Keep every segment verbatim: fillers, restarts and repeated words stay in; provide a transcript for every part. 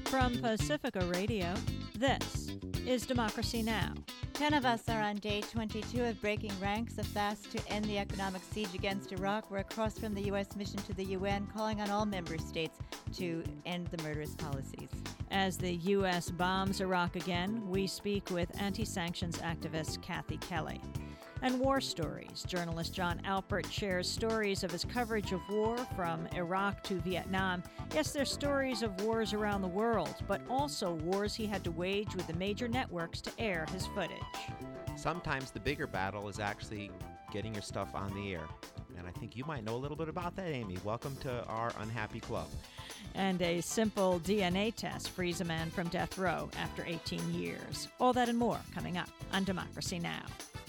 From Pacifica Radio, this is Democracy Now! Ten of us are on day twenty-two of breaking ranks, a fast to end the economic siege against Iraq. We're across from the U S mission to the U N, calling on all member states to end the murderous policies. As the U S bombs Iraq again, we speak with anti-sanctions activist Kathy Kelly. And war stories. Journalist John Alpert shares stories of his coverage of war from Iraq to Vietnam. Yes, they're stories of wars around the world, but also wars he had to wage with the major networks to air his footage. Sometimes the bigger battle is actually getting your stuff on the air. And I think you might know a little bit about that, Amy. Welcome to our unhappy club. And a simple D N A test frees a man from death row after eighteen years. All that and more coming up on Democracy Now!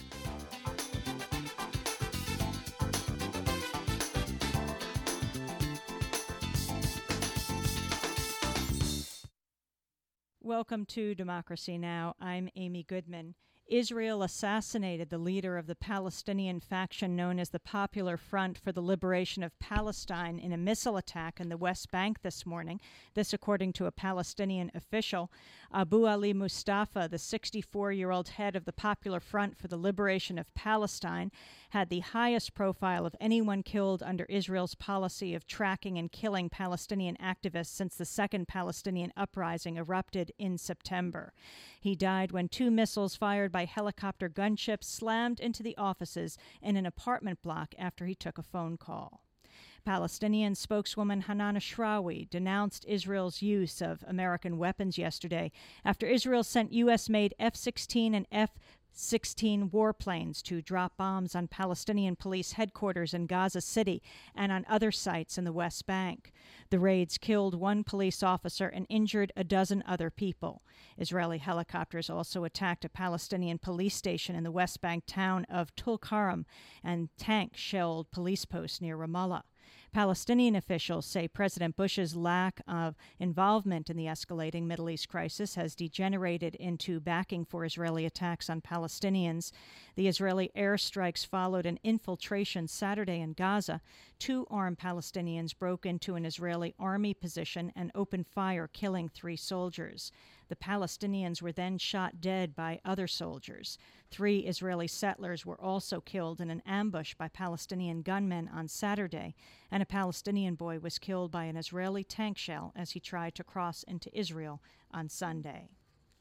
Welcome to Democracy Now! I'm Amy Goodman. Israel assassinated the leader of the Palestinian faction known as the Popular Front for the Liberation of Palestine in a missile attack in the West Bank this morning. This according to a Palestinian official. Abu Ali Mustafa, the sixty-four-year-old head of the Popular Front for the Liberation of Palestine, had the highest profile of anyone killed under Israel's policy of tracking and killing Palestinian activists since the second Palestinian uprising erupted in September. He died when two missiles fired by helicopter gunships slammed into the offices in an apartment block after he took a phone call. Palestinian spokeswoman Hanan Ashrawi denounced Israel's use of American weapons yesterday after Israel sent U S-made F sixteen and F sixteen warplanes to drop bombs on Palestinian police headquarters in Gaza City and on other sites in the West Bank. The raids killed one police officer and injured a dozen other people. Israeli helicopters also attacked a Palestinian police station in the West Bank town of Tulkarm, and tanks shelled police posts near Ramallah. Palestinian officials say President Bush's lack of involvement in the escalating Middle East crisis has degenerated into backing for Israeli attacks on Palestinians. The Israeli airstrikes followed an infiltration Saturday in Gaza. Two armed Palestinians broke into an Israeli army position and opened fire, killing three soldiers. The Palestinians were then shot dead by other soldiers. Three Israeli settlers were also killed in an ambush by Palestinian gunmen on Saturday, and a Palestinian boy was killed by an Israeli tank shell as he tried to cross into Israel on Sunday.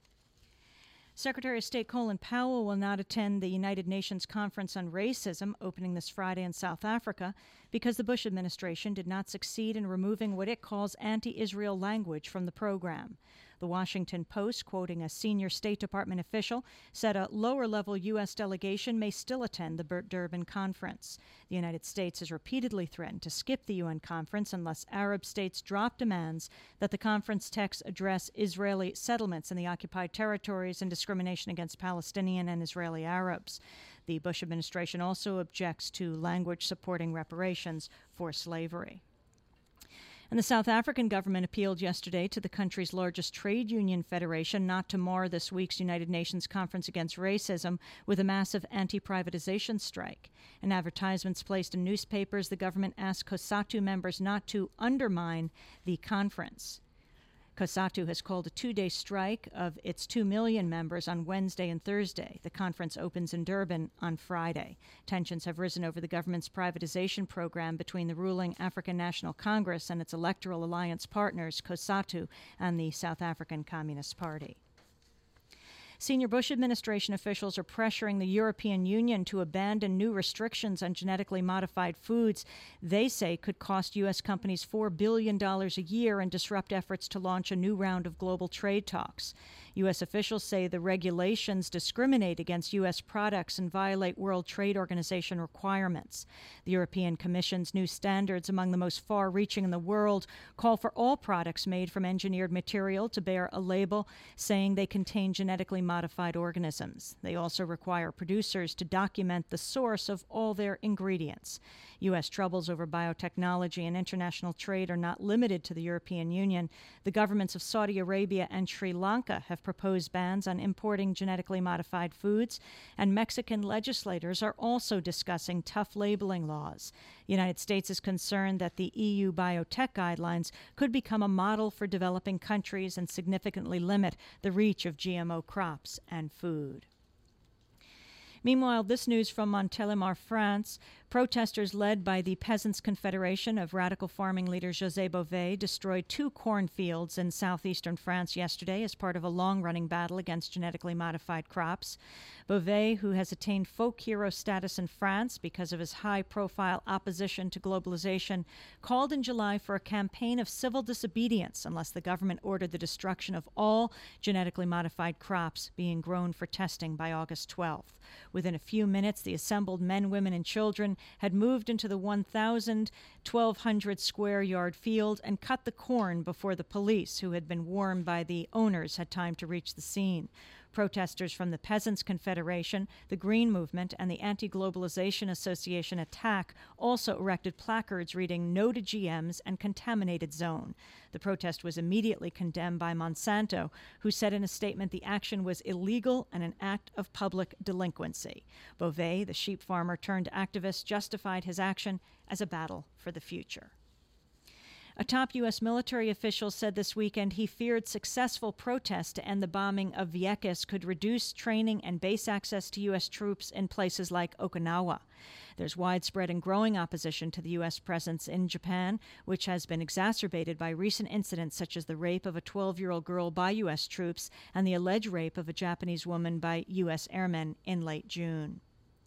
Secretary of State Colin Powell will not attend the United Nations Conference on Racism opening this Friday in South Africa because the Bush administration did not succeed in removing what it calls anti-Israel language from the program. The Washington Post, quoting a senior State Department official, said a lower-level U S delegation may still attend the Durban conference. The United States has repeatedly threatened to skip the U N conference unless Arab states drop demands that the conference text address Israeli settlements in the occupied territories and discrimination against Palestinian and Israeli Arabs. The Bush administration also objects to language supporting reparations for slavery. And the South African government appealed yesterday to the country's largest trade union federation not to mar this week's United Nations Conference Against Racism with a massive anti-privatization strike. In advertisements placed in newspapers, the government asked COSATU members not to undermine the conference. COSATU has called a two-day strike of its two million members on Wednesday and Thursday. The conference opens in Durban on Friday. Tensions have risen over the government's privatization program between the ruling African National Congress and its electoral alliance partners, COSATU and the South African Communist Party. Senior Bush administration officials are pressuring the European Union to abandon new restrictions on genetically modified foods they say could cost U S companies four billion dollars a year and disrupt efforts to launch a new round of global trade talks. U S officials say the regulations discriminate against U S products and violate World Trade Organization requirements. The European Commission's new standards, among the most far-reaching in the world, call for all products made from engineered material to bear a label saying they contain genetically modified organisms. They also require producers to document the source of all their ingredients. U S troubles over biotechnology and international trade are not limited to the European Union. The governments of Saudi Arabia and Sri Lanka have proposed bans on importing genetically modified foods, and Mexican legislators are also discussing tough labeling laws. The United States is concerned that the E U biotech guidelines could become a model for developing countries and significantly limit the reach of G M O crops and food. Meanwhile, this news from Montélimar, France. Protesters led by the Peasants' Confederation of radical farming leader José Bové destroyed two cornfields in southeastern France yesterday as part of a long-running battle against genetically modified crops. Bové, who has attained folk hero status in France because of his high-profile opposition to globalization, called in July for a campaign of civil disobedience unless the government ordered the destruction of all genetically modified crops being grown for testing by August twelfth. Within a few minutes, the assembled men, women, and children had moved into the one thousand, twelve hundred square yard field and cut the corn before the police, who had been warned by the owners, had time to reach the scene. Protesters from the Peasants' Confederation, the Green Movement, and the Anti-Globalization Association ATTAC also erected placards reading "No to G Ms" and "Contaminated Zone." The protest was immediately condemned by Monsanto, who said in a statement the action was illegal and an act of public delinquency. Bové, the sheep farmer turned activist, justified his action as a battle for the future. A top U S military official said this weekend he feared successful protests to end the bombing of Vieques could reduce training and base access to U S troops in places like Okinawa. There's widespread and growing opposition to the U S presence in Japan, which has been exacerbated by recent incidents such as the rape of a twelve-year-old girl by U S troops and the alleged rape of a Japanese woman by U S airmen in late June.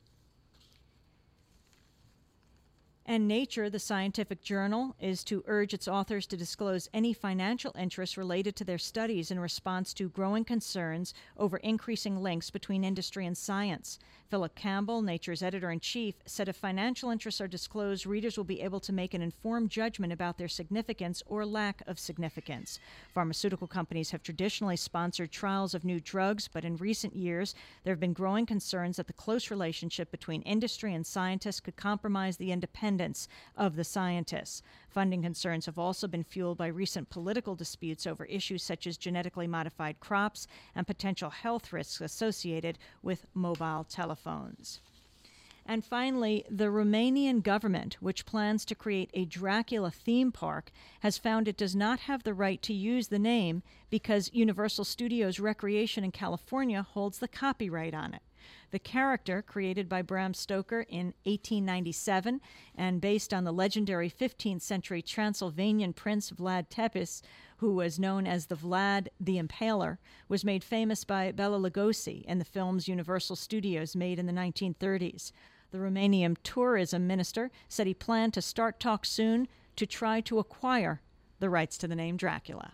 And Nature, the scientific journal, is to urge its authors to disclose any financial interests related to their studies in response to growing concerns over increasing links between industry and science. Philip Campbell, Nature's editor-in-chief, said if financial interests are disclosed, readers will be able to make an informed judgment about their significance or lack of significance. Pharmaceutical companies have traditionally sponsored trials of new drugs, but in recent years, there have been growing concerns that the close relationship between industry and scientists could compromise the independence of the scientists. Funding concerns have also been fueled by recent political disputes over issues such as genetically modified crops and potential health risks associated with mobile telephones. And finally, the Romanian government, which plans to create a Dracula theme park, has found it does not have the right to use the name because Universal Studios Recreation in California holds the copyright on it. The character, created by Bram Stoker in eighteen ninety-seven and based on the legendary fifteenth century Transylvanian prince Vlad Tepes, who was known as the Vlad the Impaler, was made famous by Bela Lugosi in the films Universal Studios made in the nineteen thirties. The Romanian tourism minister said he planned to start talks soon to try to acquire the rights to the name Dracula.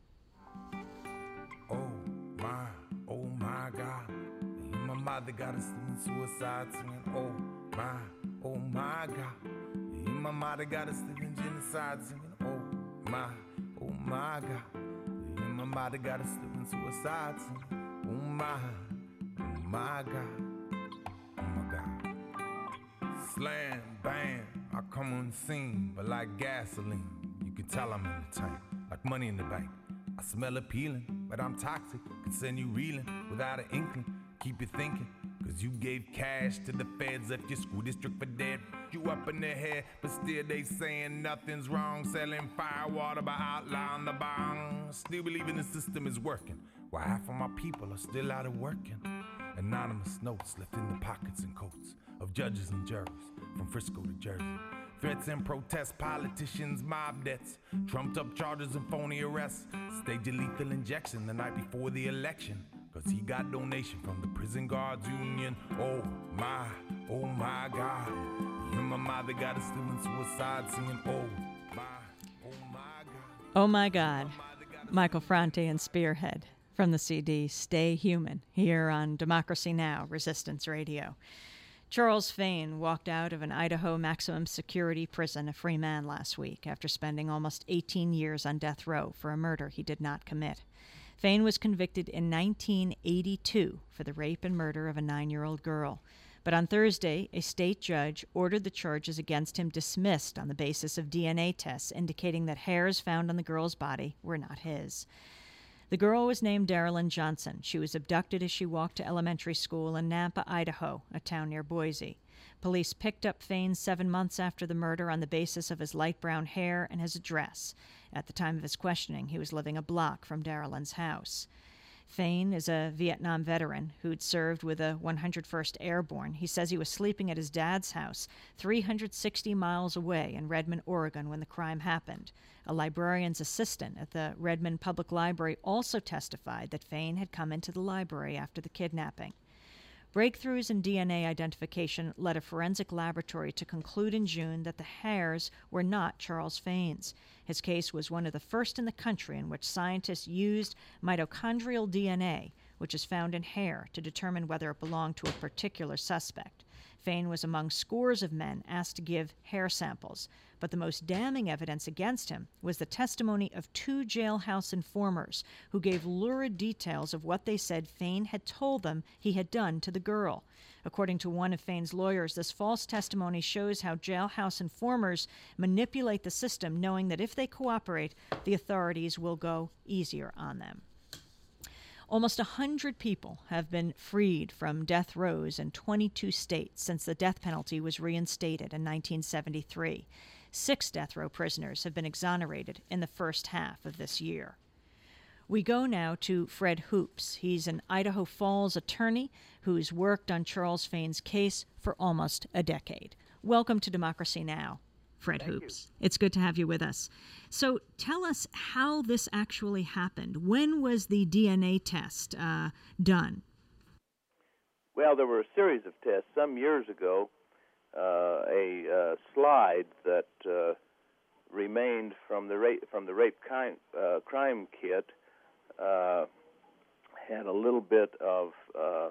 Oh my, oh my God. My mother got us in suicide singing, oh my, oh my God. My mother got us in genocide singing, oh my, oh my God. My mother got us in suicide singing, oh my, oh my God, oh my God. Slam, bam, I come on the scene, but like gasoline, you can tell I'm in the tank, like money in the bank. I smell appealing, but I'm toxic, can send you reeling without an inkling. Keep you thinking, cause you gave cash to the feds if your school district for dead. You up in their head, but still they saying nothing's wrong. Selling firewater by outlawing the bong. Still believing the system is working, while half of my people are still out of working. Anonymous notes left in the pockets and coats of judges and jurors from Frisco to Jersey. Threats and protests, politicians, mob deaths, trumped up charges and phony arrests. Stage a lethal injection the night before the election. Cause he got donation from the Prison Guards Union. Oh my, oh my God. You my mother got us doing suicide singing, oh my, oh my God. Oh my God. Michael Franti and Spearhead from the C D Stay Human here on Democracy Now! Resistance Radio. Charles Fain walked out of an Idaho maximum security prison a free man last week after spending almost eighteen years on death row for a murder he did not commit. Fain was convicted in nineteen eighty-two for the rape and murder of a nine-year-old girl. But on Thursday, a state judge ordered the charges against him dismissed on the basis of D N A tests indicating that hairs found on the girl's body were not his. The girl was named Darylyn Johnson. She was abducted as she walked to elementary school in Nampa, Idaho, a town near Boise. Police picked up Fain seven months after the murder on the basis of his light brown hair and his address. At the time of his questioning, he was living a block from Darylyn's house. Fain is a Vietnam veteran who'd served with the one hundred first Airborne. He says he was sleeping at his dad's house three hundred sixty miles away in Redmond, Oregon, when the crime happened. A librarian's assistant at the Redmond Public Library also testified that Fain had come into the library after the kidnapping. Breakthroughs in D N A identification led a forensic laboratory to conclude in June that the hairs were not Charles Fain's. His case was one of the first in the country in which scientists used mitochondrial D N A, which is found in hair, to determine whether it belonged to a particular suspect. Fain was among scores of men asked to give hair samples, but the most damning evidence against him was the testimony of two jailhouse informers who gave lurid details of what they said Fain had told them he had done to the girl. According to one of Fain's lawyers, this false testimony shows how jailhouse informers manipulate the system, knowing that if they cooperate, the authorities will go easier on them. Almost one hundred people have been freed from death rows in twenty-two states since the death penalty was reinstated in nineteen seventy-three. Six death row prisoners have been exonerated in the first half of this year. We go now to Fred Hoops. He's an Idaho Falls attorney who's worked on Charles Fain's case for almost a decade. Welcome to Democracy Now!, Fred Thank Hoops. You. It's good to have you with us. So tell us how this actually happened. When was the D N A test uh, done? Well, there were a series of tests. Some years ago, uh, a uh, slide that uh, remained from the rape, from the rape crime, uh, crime kit uh, had a little bit of uh,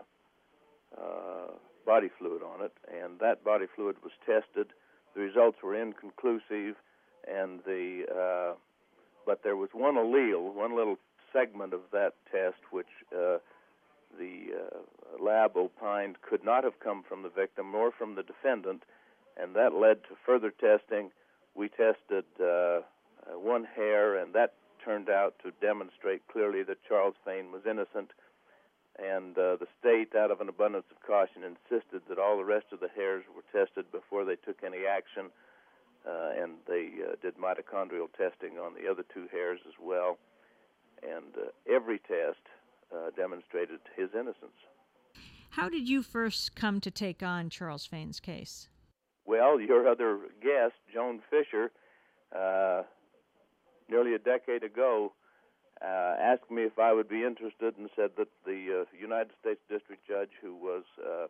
uh, body fluid on it, and that body fluid was tested. The results were inconclusive, and the uh, but there was one allele, one little segment of that test, which uh, the uh, lab opined could not have come from the victim nor from the defendant, and that led to further testing. We tested uh, one hair, and that turned out to demonstrate clearly that Charles Fain was innocent. And uh, the state, out of an abundance of caution, insisted that all the rest of the hairs were tested before they took any action, uh, and they uh, did mitochondrial testing on the other two hairs as well. And uh, every test uh, demonstrated his innocence. How did you first come to take on Charles Fain's case? Well, your other guest, Joan Fisher, uh, nearly a decade ago, Uh, asked me if I would be interested, and said that the uh, United States District Judge who was uh,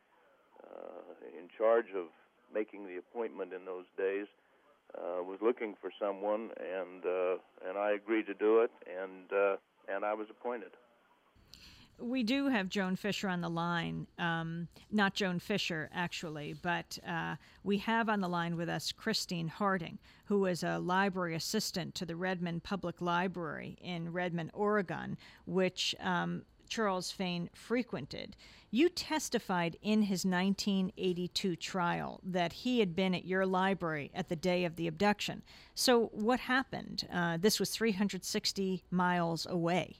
uh, in charge of making the appointment in those days uh, was looking for someone, and uh, and I agreed to do it, and uh, and I was appointed. We do have Joan Fisher on the line. Um, not Joan Fisher, actually, but uh, we have on the line with us Christine Harding, who is a library assistant to the Redmond Public Library in Redmond, Oregon, which um, Charles Fain frequented. You testified in his nineteen eighty-two trial that he had been at your library at the day of the abduction. So what happened? Uh, this was three hundred sixty miles away.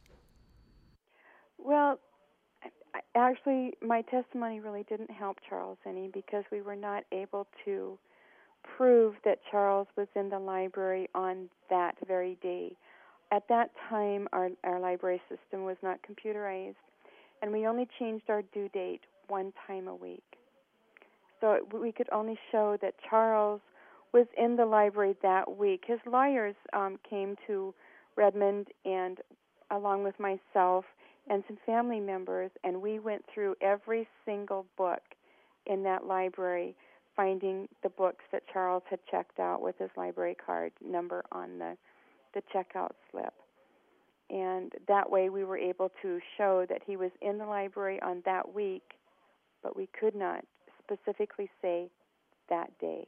Well, actually, my testimony really didn't help Charles any, because we were not able to prove that Charles was in the library on that very day. At that time, our, our library system was not computerized, and we only changed our due date one time a week. So we could only show that Charles was in the library that week. His lawyers um, came to Redmond, and along with myself and some family members, and we went through every single book in that library, finding the books that Charles had checked out with his library card number on the, the checkout slip. And that way we were able to show that he was in the library on that week, but we could not specifically say that day.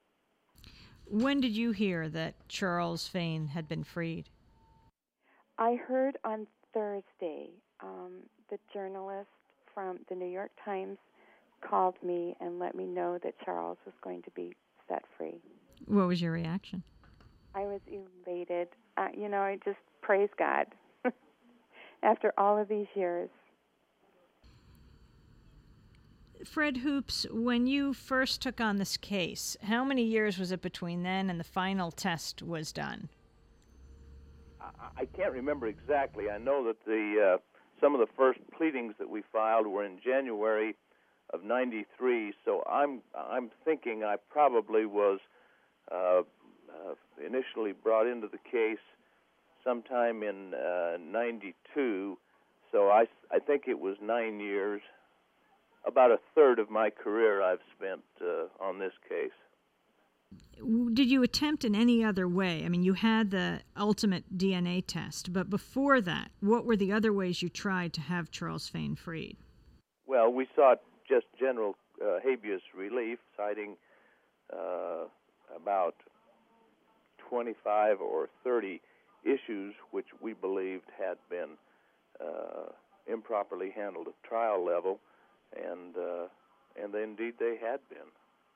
When did you hear that Charles Fain had been freed? I heard on Thursday, um, the journalist from the New York Times called me and let me know that Charles was going to be set free. What was your reaction? I was elated. Uh, you know, I just praise God after all of these years. Fred Hoops, when you first took on this case, how many years was it between then and the final test was done? I, I can't remember exactly. I know that the uh, some of the first pleadings that we filed were in January of ninety-three, so I'm I'm thinking I probably was uh, uh, initially brought into the case sometime in uh, ninety-two, so I, I think it was nine years. About a third of my career I've spent uh, on this case. Did you attempt in any other way? I mean, you had the ultimate D N A test, but before that, what were the other ways you tried to have Charles Fain freed? Well, we sought just general uh, habeas relief, citing uh, about twenty-five or thirty issues which we believed had been uh, improperly handled at trial level, and uh, and indeed they had been.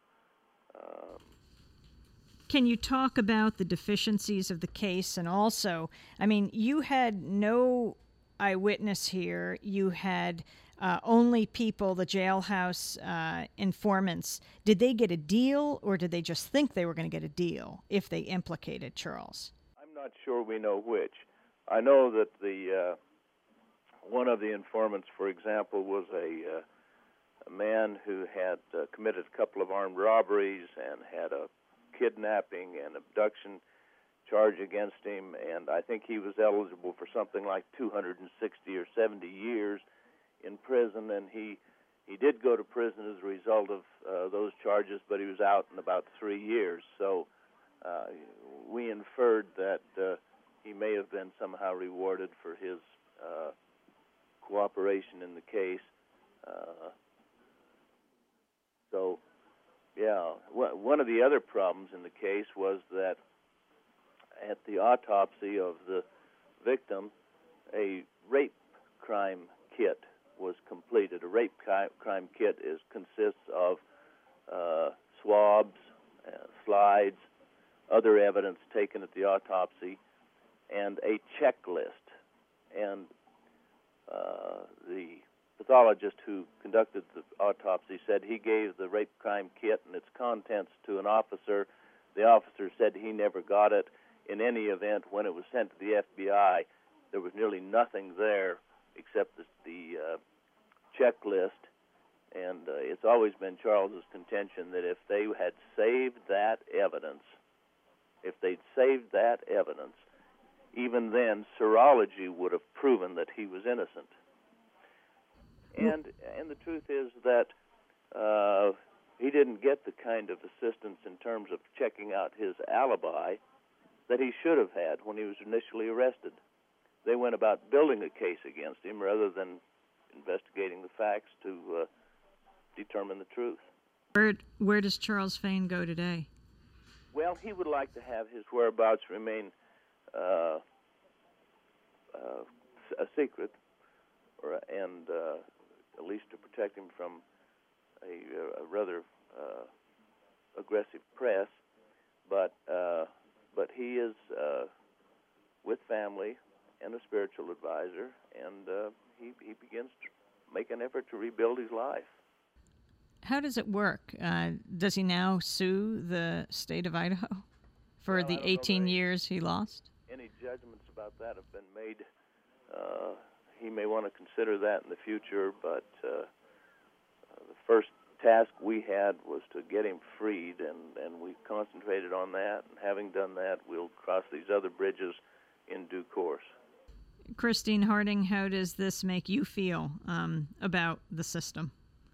Um, Can you talk about the deficiencies of the case? And also, I mean, you had no eyewitness here. You had uh, only people, the jailhouse uh, informants. Did they get a deal, or did they just think they were going to get a deal if they implicated Charles? I'm not sure we know which. I know that the uh, one of the informants, for example, was a, uh, a man who had uh, committed a couple of armed robberies and had a kidnapping and abduction charge against him, and I think he was eligible for something like two hundred sixty or seventy years in prison, and he he did go to prison as a result of uh, those charges, but he was out in about three years. So uh, we inferred that uh, he may have been somehow rewarded for his uh, cooperation in the case. Uh, so Yeah, one of the other problems in the case was that at the autopsy of the victim, a rape crime kit was completed. A rape crime kit is consists of uh, swabs, uh, slides, other evidence taken at the autopsy, and a checklist. And uh, the pathologist who conducted the autopsy said he gave the rape crime kit and its contents to an officer. The officer said he never got it. In any event, when it was sent to the F B I, there was nearly nothing there except the, the uh, checklist. And uh, it's always been Charles's contention that if they had saved that evidence, if they'd saved that evidence, even then serology would have proven that he was innocent. And and the truth is that uh, he didn't get the kind of assistance in terms of checking out his alibi that he should have had when he was initially arrested. They went about building a case against him rather than investigating the facts to uh, determine the truth. Where, where does Charles Fain go today? Well, he would like to have his whereabouts remain uh, uh, a secret, or, and uh, at least to protect him from a, a rather uh, aggressive press. But uh, but he is uh, with family and a spiritual advisor, and uh, he he begins to make an effort to rebuild his life. How does it work? Uh, does he now sue the state of Idaho for Well, the eighteen any, years he lost? Any judgments about that have been made. Uh, he may want to consider that in the future, but uh, the first task we had was to get him freed, and, and we concentrated on that. And having done that, we'll cross these other bridges in due course. Christine Harding, how does this make you feel um, about the system?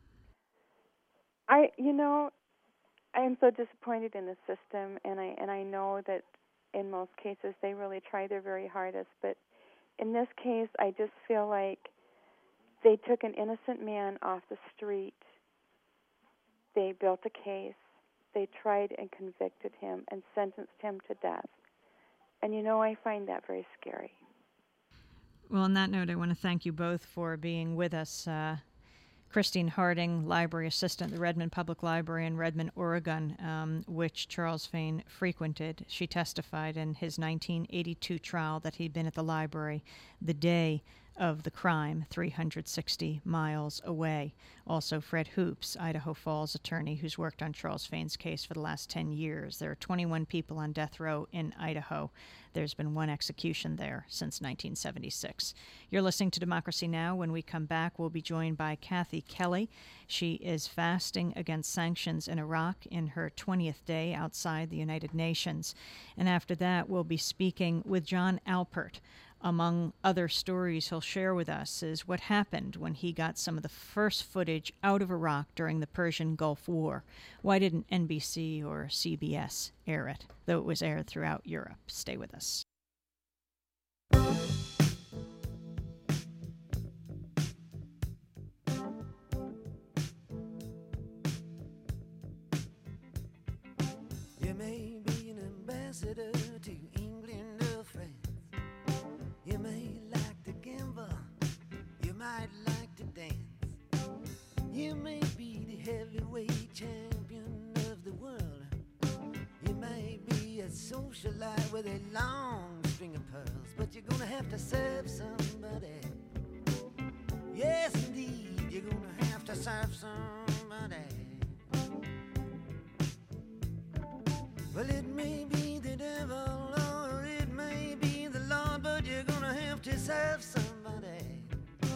I, you know, I am so disappointed in the system, and I and I know that in most cases they really try their very hardest, but in this case, I just feel like they took an innocent man off the street. They built a case. They tried and convicted him and sentenced him to death. And, you know, I find that very scary. Well, on that note, I want to thank you both for being with us. Uh, Christine Harding, library assistant at the Redmond Public Library in Redmond, Oregon, um, which Charles Fain frequented. She testified in his nineteen eighty-two trial that he'd been at the library the day of the crime, three hundred sixty miles away. Also, Fred Hoops, Idaho Falls attorney who's worked on Charles Fain's case for the last ten years. There are twenty-one people on death row in Idaho. There's been one execution there since nineteen seventy-six. You're listening to Democracy Now! When we come back, we'll be joined by Kathy Kelly. She is fasting against sanctions in Iraq in her twentieth day outside the United Nations. And after that, we'll be speaking with John Alpert. Among other stories he'll share with us is what happened when he got some of the first footage out of Iraq during the Persian Gulf War. Why didn't N B C or C B S air it, though it was aired throughout Europe? Stay with us. You may be an ambassador to England or France. You may like to gamble, you might like to dance. You may be the heavyweight champion of the world. You may be a socialite with a long string of pearls, but you're gonna have to serve somebody. Yes, indeed, you're gonna have to serve somebody. Well, it may be the devil or it may be the Lord, but you're gonna have to serve somebody.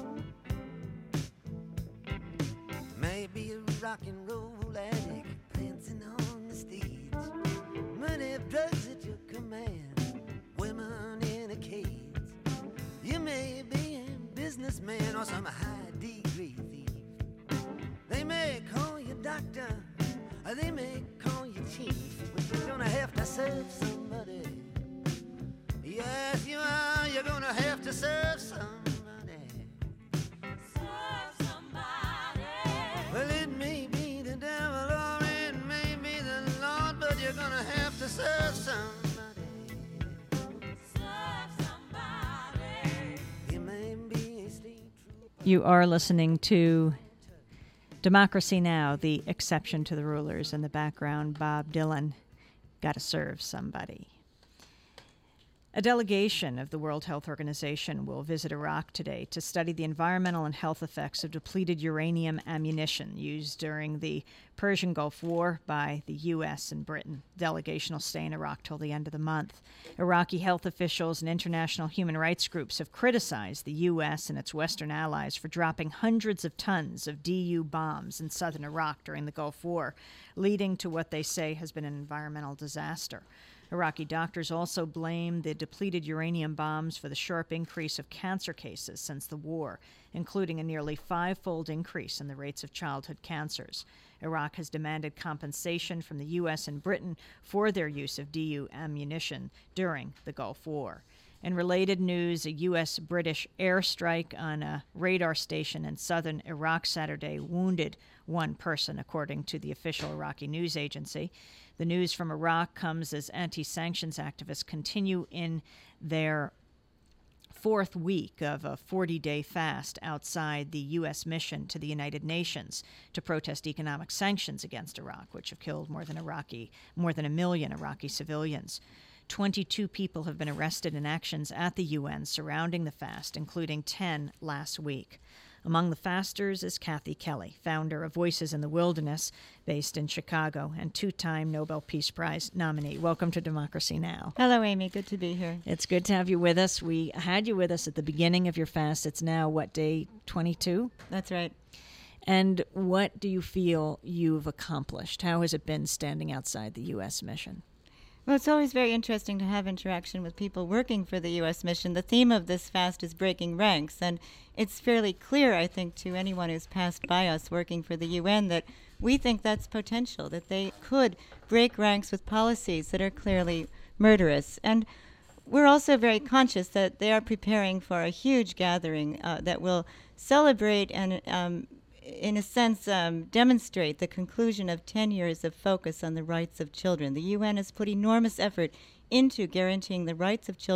Maybe a rock and roll addict prancing on the stage, money, drugs at your command, women in a cage. You may be a businessman or some high degree thief. They may call you doctor, or they may call you chief, but you're gonna have to serve somebody. Yes, you are, you're gonna have to serve somebody. Serve somebody. Well, it may be the devil or it may be the Lord, but you're gonna have to serve somebody. Serve somebody. You may be a state trooper. You are listening to Democracy Now!, the exception to the rulers. In the background, Bob Dylan, Gotta Serve Somebody. A delegation of the World Health Organization will visit Iraq today to study the environmental and health effects of depleted uranium ammunition used during the Persian Gulf War by the U S and Britain. The delegation will stay in Iraq till the end of the month. Iraqi health officials and international human rights groups have criticized the U S and its Western allies for dropping hundreds of tons of D U bombs in southern Iraq during the Gulf War, leading to what they say has been an environmental disaster. Iraqi doctors also blame the depleted uranium bombs for the sharp increase of cancer cases since the war, including a nearly five-fold increase in the rates of childhood cancers. Iraq has demanded compensation from the U S and Britain for their use of D U ammunition during the Gulf War. In related news, a U S-British airstrike on a radar station in southern Iraq Saturday wounded one person, according to the official Iraqi news agency. The news from Iraq comes as anti-sanctions activists continue in their fourth week of a forty-day fast outside the U S mission to the United Nations to protest economic sanctions against Iraq, which have killed more than Iraqi, more than a million Iraqi civilians. twenty-two people have been arrested in actions at the U N surrounding the fast, including ten last week. Among the fasters is Kathy Kelly, founder of Voices in the Wilderness, based in Chicago, and two-time Nobel Peace Prize nominee. Welcome to Democracy Now! Hello, Amy. Good to be here. It's good to have you with us. We had you with us at the beginning of your fast. It's now, what, day twenty-two? That's right. And what do you feel you've accomplished? How has it been standing outside the U S mission? Well, it's always very interesting to have interaction with people working for the U S mission. The theme of this fast is breaking ranks, and it's fairly clear, I think, to anyone who's passed by us working for the U N that we think that's potential, that they could break ranks with policies that are clearly murderous. And we're also very conscious that they are preparing for a huge gathering uh, that will celebrate and um, in a sense, um, demonstrate the conclusion of ten years of focus on the rights of children. The U N has put enormous effort into guaranteeing the rights of children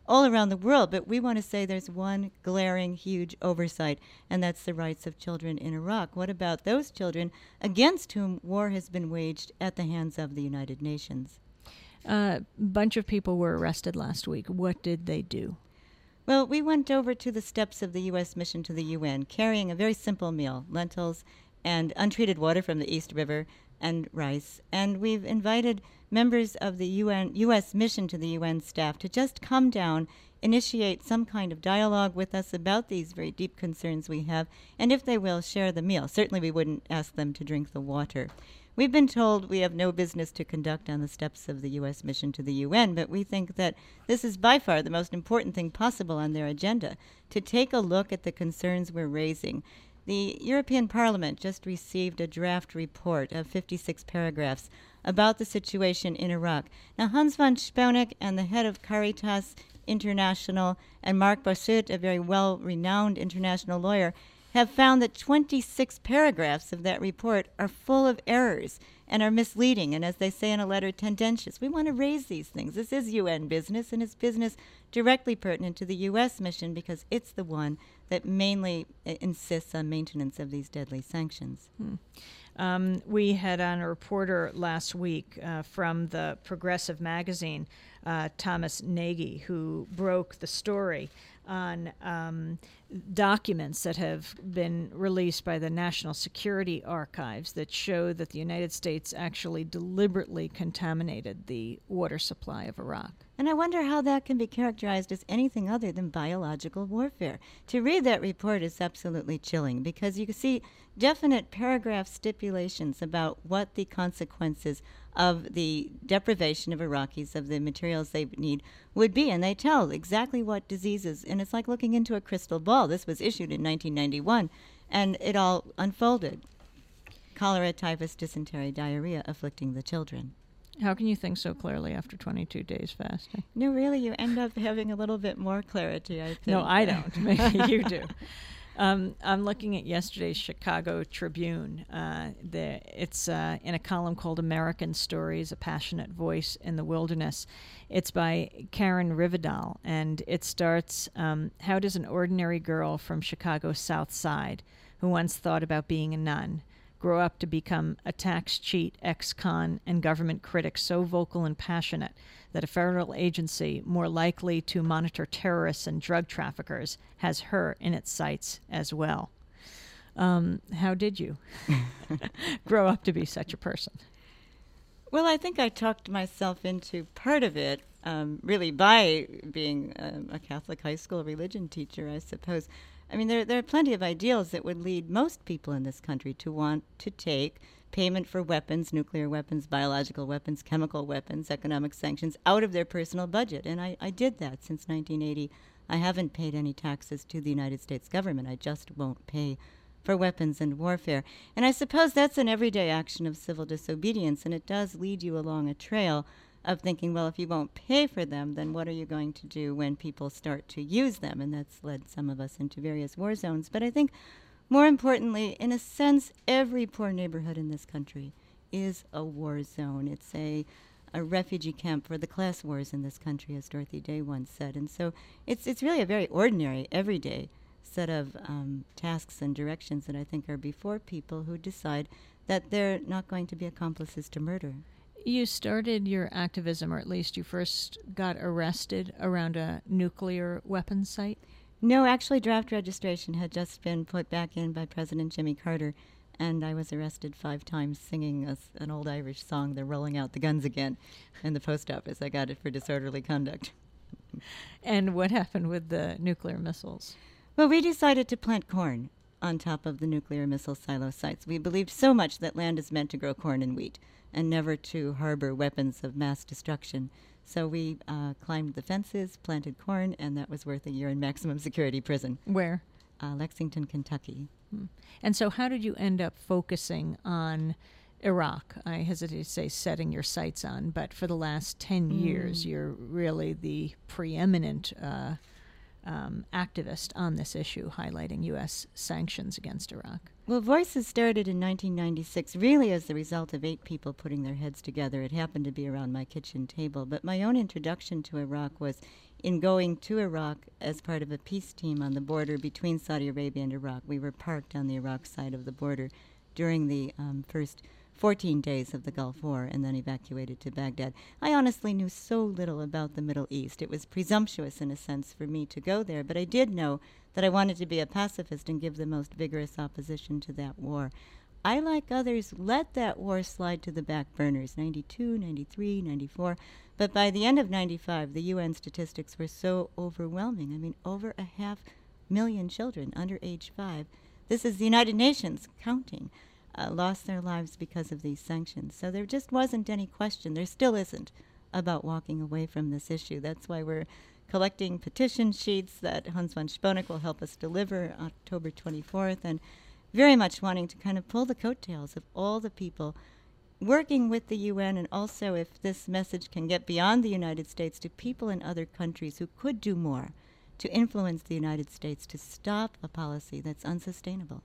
all around the world. But we want to say there's one glaring, huge oversight, and that's the rights of children in Iraq. What about those children against whom war has been waged at the hands of the United Nations? A uh, bunch of people were arrested last week. What did they do? Well, we went over to the steps of the U S mission to the U N, carrying a very simple meal, lentils and untreated water from the East River and rice. And we've invited members of the U N U S mission to the U N staff to just come down, initiate some kind of dialogue with us about these very deep concerns we have, and if they will, share the meal. Certainly we wouldn't ask them to drink the water. We've been told we have no business to conduct on the steps of the U S mission to the U N, but we think that this is by far the most important thing possible on their agenda, to take a look at the concerns we're raising. The European Parliament just received a draft report of fifty-six paragraphs about the situation in Iraq. Now, Hans von Spaunek and the head of Caritas International and Mark Bossut, a very well-renowned international lawyer, have found that twenty-six paragraphs of that report are full of errors and are misleading, and as they say in a letter, tendentious. We want to raise these things. This is U N business, and it's business directly pertinent to the U S mission because it's the one that mainly uh, insists on maintenance of these deadly sanctions. Hmm. Um, we had on a reporter last week uh, from the Progressive magazine, uh, Thomas Nagy, who broke the story on um, documents that have been released by the National Security Archives that show that the United States actually deliberately contaminated the water supply of Iraq. And I wonder how that can be characterized as anything other than biological warfare. To read that report is absolutely chilling because you can see definite paragraph stipulations about what the consequences of the deprivation of Iraqis of the materials they need would be. And they tell exactly what diseases, and it's like looking into a crystal ball. This was issued in nineteen ninety-one, and it all unfolded. Cholera, typhus, dysentery, diarrhea afflicting the children. How can you think so clearly after twenty-two days fasting? No, really, you end up having a little bit more clarity, I think. No, I don't. Maybe you do. Um, I'm looking at yesterday's Chicago Tribune. Uh, the, it's uh, in a column called American Stories, A Passionate Voice in the Wilderness. It's by Karen Rivedal, and it starts, um, how does an ordinary girl from Chicago's South Side, who once thought about being a nun, grow up to become a tax cheat, ex-con, and government critic so vocal and passionate that a federal agency more likely to monitor terrorists and drug traffickers has her in its sights as well? Um, how did you grow up to be such a person? Well, I think I talked myself into part of it, um, really by being um, a Catholic high school religion teacher, I suppose. I mean, there, there are plenty of ideals that would lead most people in this country to want to take payment for weapons, nuclear weapons, biological weapons, chemical weapons, economic sanctions, out of their personal budget. And I, I did that since nineteen eighty. I haven't paid any taxes to the United States government. I just won't pay for weapons and warfare. And I suppose that's an everyday action of civil disobedience, and it does lead you along a trail of thinking, well, if you won't pay for them, then what are you going to do when people start to use them? And that's led some of us into various war zones. But I think more importantly, in a sense, every poor neighborhood in this country is a war zone. It's a, a refugee camp for the class wars in this country, as Dorothy Day once said. And so it's it's really a very ordinary, everyday set of um, tasks and directions that I think are before people who decide that they're not going to be accomplices to murder. You started your activism, or at least you first got arrested around a nuclear weapons site? No, actually, draft registration had just been put back in by President Jimmy Carter, and I was arrested five times singing a, an old Irish song, They're Rolling Out the Guns Again, in the post office. I got it for disorderly conduct. And what happened with the nuclear missiles? Well, we decided to plant corn on top of the nuclear missile silo sites. We believed so much that land is meant to grow corn and wheat and never to harbor weapons of mass destruction. So we uh, climbed the fences, planted corn, and that was worth a year in maximum security prison. Where? Uh, Lexington, Kentucky. Hmm. And so how did you end up focusing on Iraq? I hesitate to say setting your sights on, but for the last ten mm. years, you're really the preeminent uh, um, activist on this issue, highlighting U S sanctions against Iraq. Well, Voices started in nineteen ninety-six, really as the result of eight people putting their heads together. It happened to be around my kitchen table. But my own introduction to Iraq was in going to Iraq as part of a peace team on the border between Saudi Arabia and Iraq. We were parked on the Iraq side of the border during the um, first fourteen days of the Gulf War and then evacuated to Baghdad. I honestly knew so little about the Middle East. It was presumptuous in a sense for me to go there, but I did know that I wanted to be a pacifist and give the most vigorous opposition to that war. I, like others, let that war slide to the back burners, ninety-two, ninety-three, ninety-four. But by the end of ninety-five, the U N statistics were so overwhelming. I mean, over a half million children under age five, this is the United Nations counting, uh, lost their lives because of these sanctions. So there just wasn't any question, there still isn't, about walking away from this issue. That's why we're collecting petition sheets that Hans von Sponeck will help us deliver October twenty-fourth, and very much wanting to kind of pull the coattails of all the people working with the U N, and also if this message can get beyond the United States to people in other countries who could do more to influence the United States to stop a policy that's unsustainable.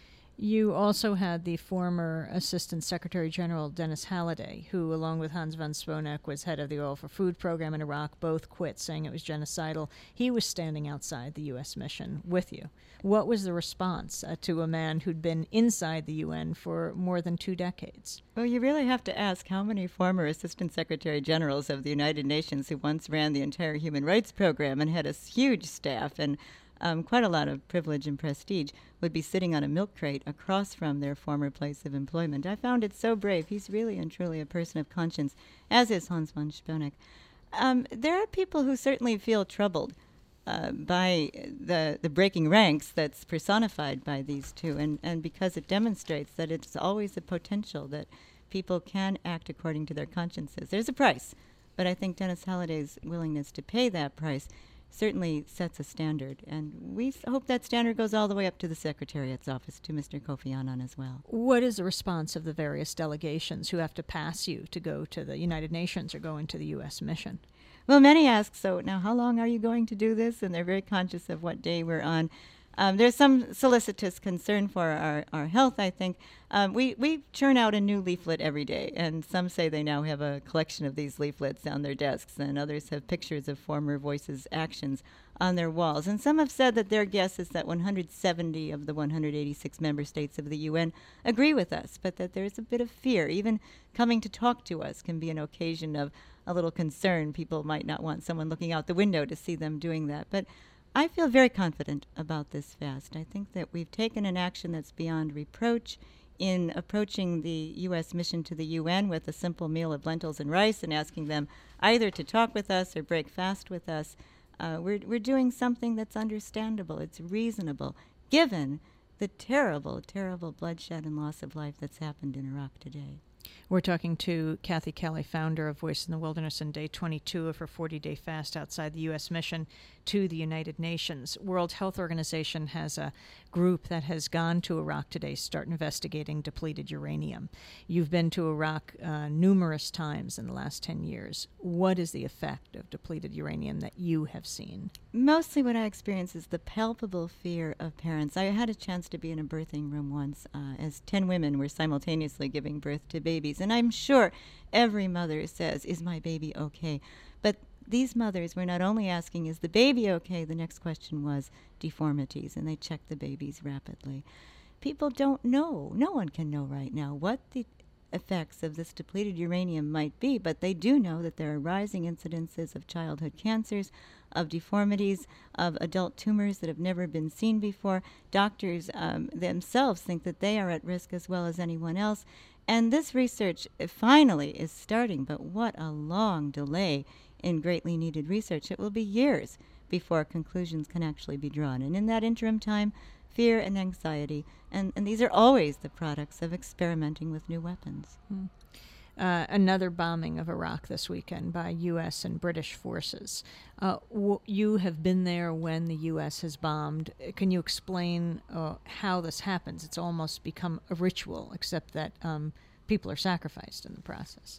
You also had the former Assistant Secretary General Dennis Halliday, who, along with Hans von Sponeck, was head of the Oil for Food program in Iraq. Both quit, saying it was genocidal. He was standing outside the U S mission with you. What was the response uh, to a man who'd been inside the U N for more than two decades? Well, you really have to ask how many former Assistant Secretary Generals of the United Nations who once ran the entire Human Rights Program and had a huge staff and Um, quite a lot of privilege and prestige, would be sitting on a milk crate across from their former place of employment. I found it so brave. He's really and truly a person of conscience, as is Hans von Sponeck. Um, there are people who certainly feel troubled uh, by the, the breaking ranks that's personified by these two, and, and because it demonstrates that it's always a potential that people can act according to their consciences. There's a price, but I think Dennis Halliday's willingness to pay that price certainly sets a standard, and we s- hope that standard goes all the way up to the Secretariat's office, to Mister Kofi Annan as well. What is the response of the various delegations who have to pass you to go to the United Nations or go into the U S mission? Well, many ask, so now how long are you going to do this? And they're very conscious of what day we're on. Um, there's some solicitous concern for our, our health, I think. Um, we, we churn out a new leaflet every day, and some say they now have a collection of these leaflets on their desks, and others have pictures of former Voices actions on their walls. And some have said that their guess is that one hundred seventy of the one hundred eighty-six member states of the U N agree with us, but that there's a bit of fear. Even coming to talk to us can be an occasion of a little concern. People might not want someone looking out the window to see them doing that. But I feel very confident about this fast. I think that we've taken an action that's beyond reproach in approaching the U S mission to the U N with a simple meal of lentils and rice and asking them either to talk with us or break fast with us. Uh, we're, we're doing something that's understandable. It's reasonable, given the terrible, terrible bloodshed and loss of life that's happened in Iraq today. We're talking to Kathy Kelly, founder of Voice in the Wilderness, and day twenty-two of her forty-day fast outside the U S mission to the United Nations. World Health Organization has a group that has gone to Iraq today to start investigating depleted uranium. You've been to Iraq uh, numerous times in the last ten years. What is the effect of depleted uranium that you have seen? Mostly what I experience is the palpable fear of parents. I had a chance to be in a birthing room once uh, as ten women were simultaneously giving birth to babies. And I'm sure every mother says, is my baby okay? But these mothers were not only asking, is the baby okay? The next question was deformities, and they checked the babies rapidly. People don't know. No one can know right now what the effects of this depleted uranium might be, but they do know that there are rising incidences of childhood cancers, of deformities, of adult tumors that have never been seen before. Doctors um, themselves think that they are at risk as well as anyone else. And this research uh, finally is starting, but what a long delay in greatly needed research. It will be years before conclusions can actually be drawn. And in that interim time, fear and anxiety, and, and these are always the products of experimenting with new weapons. Hmm. Uh, another bombing of Iraq this weekend by U S and British forces. Uh, w- you have been there when the U S has bombed. Can you explain uh, how this happens? It's almost become a ritual, except that um, people are sacrificed in the process.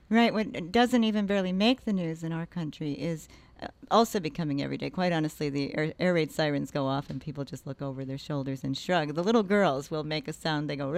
Right. What doesn't even barely make the news in our country is uh, also becoming every day. Quite honestly, the air, air raid sirens go off and people just look over their shoulders and shrug. The little girls will make a sound. They go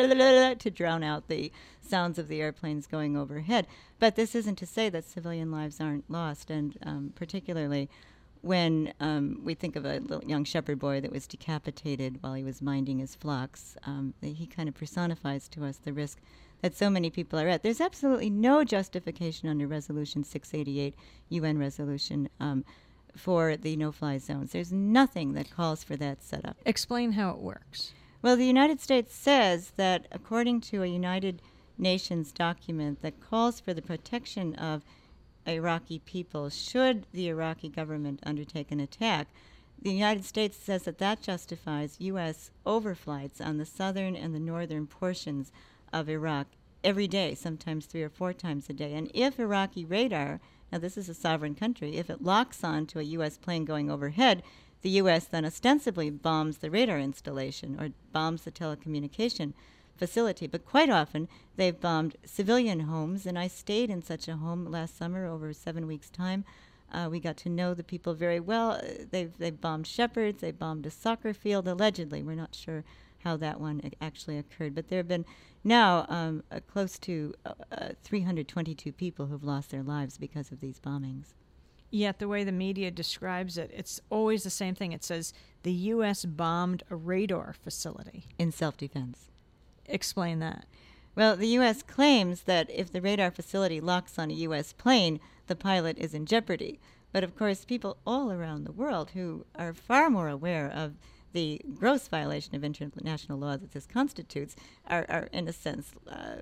to drown out the sounds of the airplanes going overhead. But this isn't to say that civilian lives aren't lost, and um, particularly when um, we think of a little young shepherd boy that was decapitated while he was minding his flocks, um, he kind of personifies to us the risk that so many people are at. There's absolutely no justification under Resolution six eighty-eight, U N resolution, um, for the no-fly zones. There's nothing that calls for that setup. Explain how it works. Well, the United States says that according to a United Nations document that calls for the protection of Iraqi people should the Iraqi government undertake an attack, the United States says that that justifies U S overflights on the southern and the northern portions of Iraq every day, sometimes three or four times a day. And if Iraqi radar, now this is a sovereign country, if it locks on to a U S plane going overhead, the U S then ostensibly bombs the radar installation or bombs the telecommunication facility. But quite often, they've bombed civilian homes, and I stayed in such a home last summer over seven weeks' time. Uh, we got to know the people very well. Uh, they've, they've bombed shepherds. They bombed a soccer field, allegedly. We're not sure how that one a- actually occurred. But there have been now um, uh, close to uh, uh, three hundred twenty-two people who've lost their lives because of these bombings. Yet the way the media describes it, it's always the same thing. It says the U S bombed a radar facility. In self-defense. Explain that. Well, the U S claims that if the radar facility locks on a U S plane, the pilot is in jeopardy. But of course, people all around the world who are far more aware of the gross violation of international law that this constitutes are, are in a sense, uh,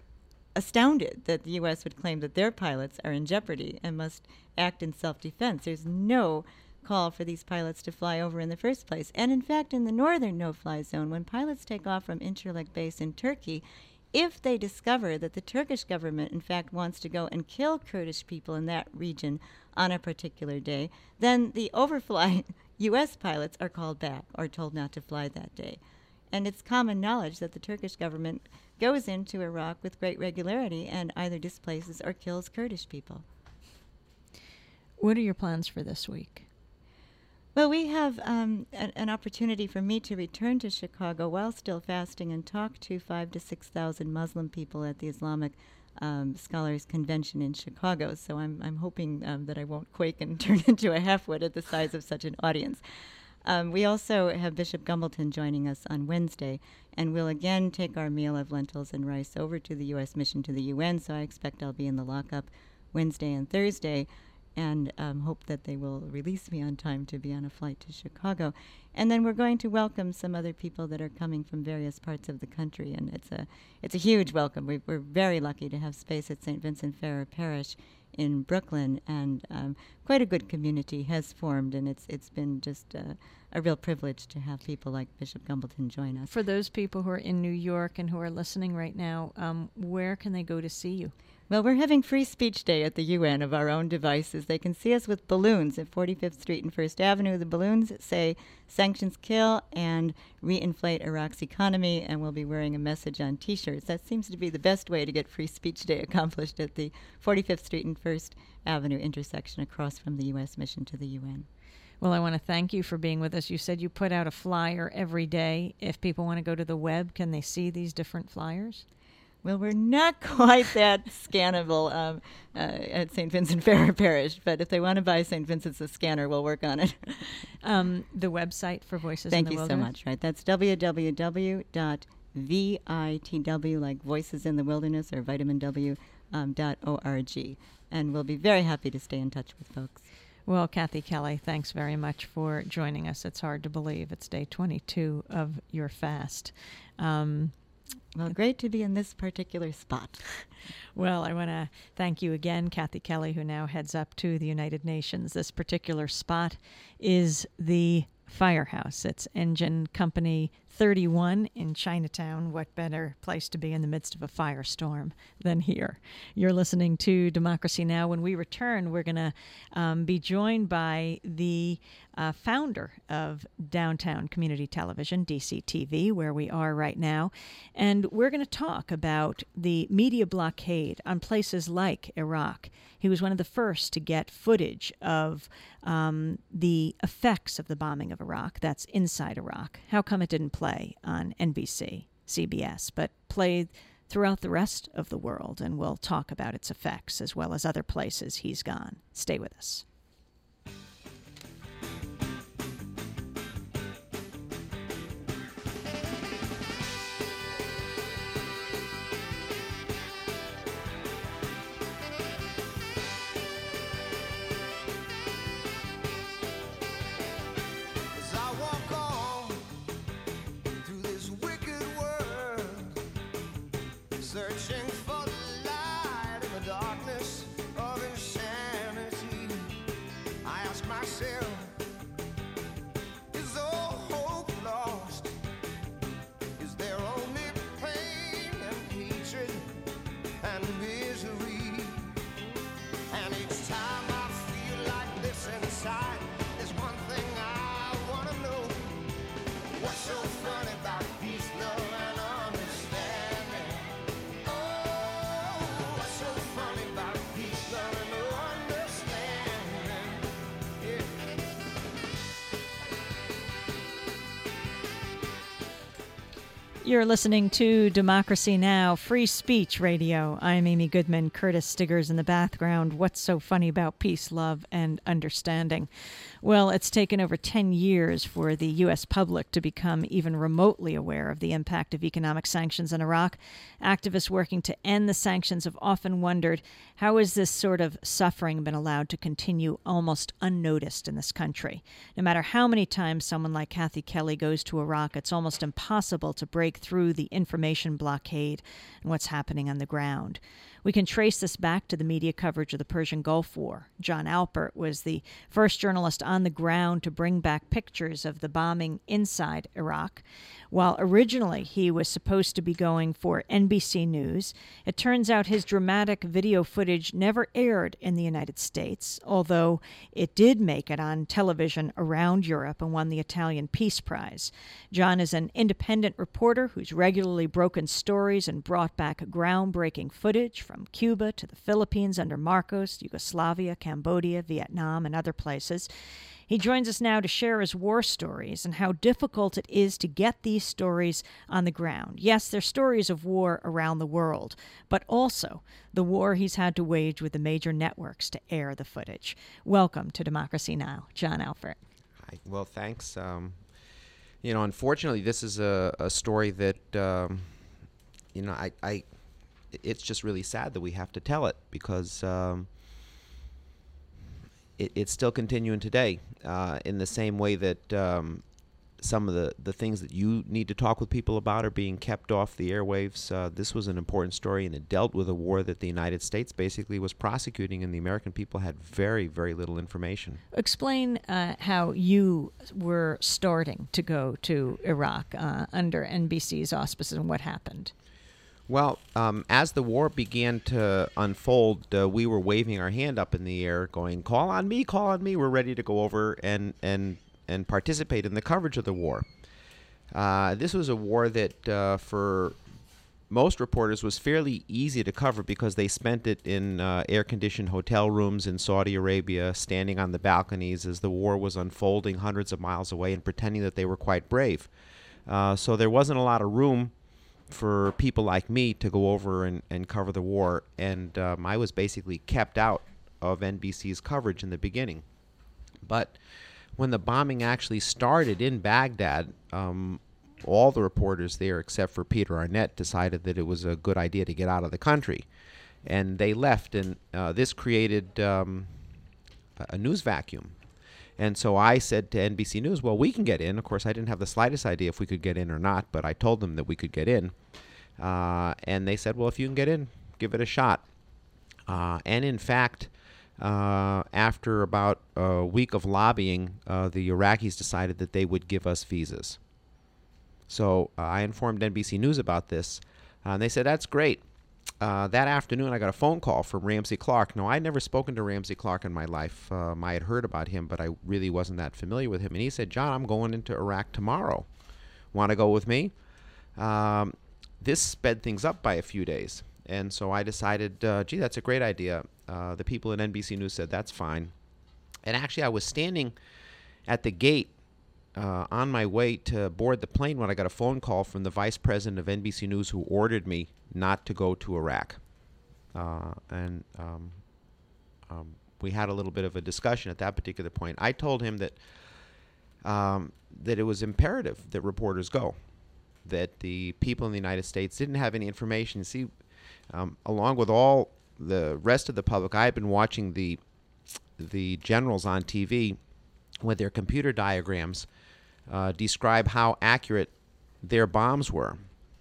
astounded that the U S would claim that their pilots are in jeopardy and must act in self-defense. There's no call for these pilots to fly over in the first place. And in fact, in the northern no-fly zone, when pilots take off from Incirlik base in Turkey, if they discover that the Turkish government, in fact, wants to go and kill Kurdish people in that region on a particular day, then the overfly U S pilots are called back or told not to fly that day. And it's common knowledge that the Turkish government goes into Iraq with great regularity and either displaces or kills Kurdish people. What are your plans for this week? Well, we have um, an, an opportunity for me to return to Chicago while still fasting and talk to five to six thousand Muslim people at the Islamic um, Scholars Convention in Chicago. So I'm I'm hoping um, that I won't quake and turn into a half-wit at the size of such an audience. Um, we also have Bishop Gumbleton joining us on Wednesday, and we'll again take our meal of lentils and rice over to the U S mission to the U N. So I expect I'll be in the lockup Wednesday and Thursday, and um, hope that they will release me on time to be on a flight to Chicago. And then we're going to welcome some other people that are coming from various parts of the country, and it's a it's a huge welcome. We, we're very lucky to have space at Saint Vincent Ferrer Parish in Brooklyn, and um, quite a good community has formed, and it's it's been just uh, a real privilege to have people like Bishop Gumbleton join us. For those people who are in New York and who are listening right now, um, where can they go to see you? Well, we're having Free Speech Day at the U N of our own devices. They can see us with balloons at forty-fifth Street and First Avenue. The balloons say "Sanctions Kill" and "Reinflate Iraq's Economy," and we'll be wearing a message on T-shirts. That seems to be the best way to get Free Speech Day accomplished at the forty-fifth Street and First Avenue intersection across from the U S mission to the U N. Well, I want to thank you for being with us. You said you put out a flyer every day. If people want to go to the web, can they see these different flyers? Well, we're not quite that scannable um, uh, at Saint Vincent Ferrer Parish, but if they want to buy Saint Vincent's a scanner, we'll work on it. um, the website for Voices Thank in the you Wilderness? so much. Right, that's w w w dot v i t w, like Voices in the Wilderness, or vitamin w um, dot org, and we'll be very happy to stay in touch with folks. Well, Kathy Kelly, thanks very much for joining us. It's hard to believe it's day twenty-two of your fast. Um, Well, great to be in this particular spot. Well, I want to thank you again, Kathy Kelly, who now heads up to the United Nations. This particular spot is the Firehouse. It's Engine Company thirty-one in Chinatown. What better place to be in the midst of a firestorm than here? You're listening to Democracy Now! When we return, we're going to um, be joined by the uh, founder of Downtown Community Television, D C T V, where we are right now. And we're going to talk about the media blockade on places like Iraq. He was one of the first to get footage of um, the effects of the bombing of Iraq. That's inside Iraq. How come it didn't play on N B C, C B S, but played throughout the rest of the world? And we'll talk about its effects as well as other places he's gone. Stay with us. Searching for the light in the darkness of insanity, I ask myself, is all hope lost? Is there only pain and hatred and misery? And each time I feel like this inside, there's one thing I want to know. What's so funny about peace, love, and understanding? You're listening to Democracy Now!, Free Speech Radio. I'm Amy Goodman. Curtis Stigger's in the background. What's so funny about peace, love, and understanding? Well, it's taken over ten years for the U S public to become even remotely aware of the impact of economic sanctions in Iraq. Activists working to end the sanctions have often wondered, how has this sort of suffering been allowed to continue almost unnoticed in this country? No matter how many times someone like Kathy Kelly goes to Iraq, it's almost impossible to break through the information blockade and what's happening on the ground. We can trace this back to the media coverage of the Persian Gulf War. John Alpert was the first journalist on the ground to bring back pictures of the bombing inside Iraq. While originally he was supposed to be going for N B C News, it turns out his dramatic video footage never aired in the United States, although it did make it on television around Europe and won the Italian Peace Prize. John is an independent reporter who's regularly broken stories and brought back groundbreaking footage from Cuba to the Philippines under Marcos, Yugoslavia, Cambodia, Vietnam, and other places. He joins us now to share his war stories and how difficult it is to get these stories on the ground. Yes, they're stories of war around the world, but also the war he's had to wage with the major networks to air the footage. Welcome to Democracy Now!, John Alpert. Hi. Well, thanks. Um, you know, unfortunately, this is a, a story that, um, you know, I, I, it's just really sad that we have to tell it because um, it, it's still continuing today uh, in the same way that um, some of the, the things that you need to talk with people about are being kept off the airwaves. Uh, this was an important story, and it dealt with a war that the United States basically was prosecuting, and the American people had very, very little information. Explain uh, how you were starting to go to Iraq uh, under N B C's auspices and what happened. Well, um, as the war began to unfold, uh, we were waving our hand up in the air, going, "Call on me, call on me." We're ready to go over and and and participate in the coverage of the war. Uh, this was a war that, uh, for most reporters, was fairly easy to cover because they spent it in uh, air-conditioned hotel rooms in Saudi Arabia, standing on the balconies as the war was unfolding hundreds of miles away and pretending that they were quite brave. Uh, so there wasn't a lot of room for people like me to go over and, and cover the war, and um, I was basically kept out of N B C's coverage in the beginning. But when the bombing actually started in Baghdad, um, all the reporters there, except for Peter Arnett, decided that it was a good idea to get out of the country, and they left, and uh, this created um, a news vacuum. And so I said to N B C News, well, we can get in. Of course, I didn't have the slightest idea if we could get in or not, but I told them that we could get in. Uh, and they said, well, if you can get in, give it a shot. Uh, and in fact, uh, after about a week of lobbying, uh, the Iraqis decided that they would give us visas. So uh, I informed N B C News about this, uh, and they said, that's great. Uh, that afternoon, I got a phone call from Ramsey Clark. Now, I'd never spoken to Ramsey Clark in my life. Um, I had heard about him, but I really wasn't that familiar with him. And he said, John, I'm going into Iraq tomorrow. Want to go with me? Um, this sped things up by a few days. And so I decided, uh, gee, that's a great idea. Uh, the people at N B C News said, that's fine. And actually, I was standing at the gate uh, on my way to board the plane when I got a phone call from the vice president of N B C News, who ordered me not to go to Iraq. Uh, and um, um, we had a little bit of a discussion at that particular point. I told him that um, that it was imperative that reporters go, that the people in the United States didn't have any information. See, um, along with all the rest of the public, I had been watching the the generals on T V with their computer diagrams uh, describe how accurate their bombs were.